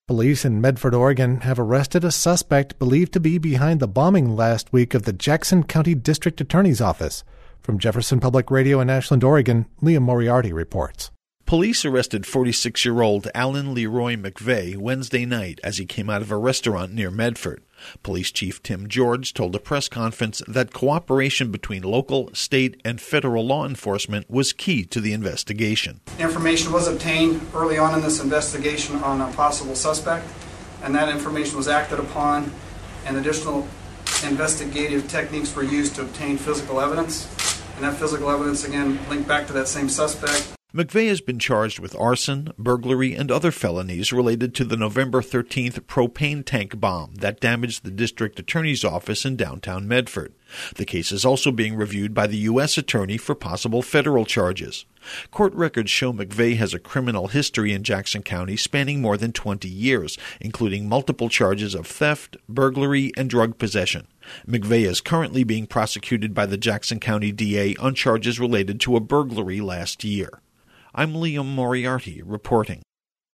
Police in Medford, Oregon have arrested a suspect believed to be behind the bombing last week of the Jackson County District Attorney's Office. From Jefferson Public Radio in Ashland, Oregon, Liam Moriarty reports. Police arrested 46-year-old Alan Leroy McVeigh Wednesday night as he came out of a restaurant near Medford. Police Chief Tim George told a press conference that cooperation between local, state, and federal law enforcement was key to the investigation. Information was obtained early on in this investigation on a possible suspect, and that information was acted upon, and additional investigative techniques were used to obtain physical evidence. And that physical evidence, again, linked back to that same suspect. McVeigh has been charged with arson, burglary, and other felonies related to the November 13th propane tank bomb that damaged the district attorney's office in downtown Medford. The case is also being reviewed by the U.S. Attorney for possible federal charges. Court records show McVeigh has a criminal history in Jackson County spanning more than 20 years, including multiple charges of theft, burglary, and drug possession. McVeigh is currently being prosecuted by the Jackson County DA on charges related to a burglary last year. I'm Liam Moriarty reporting.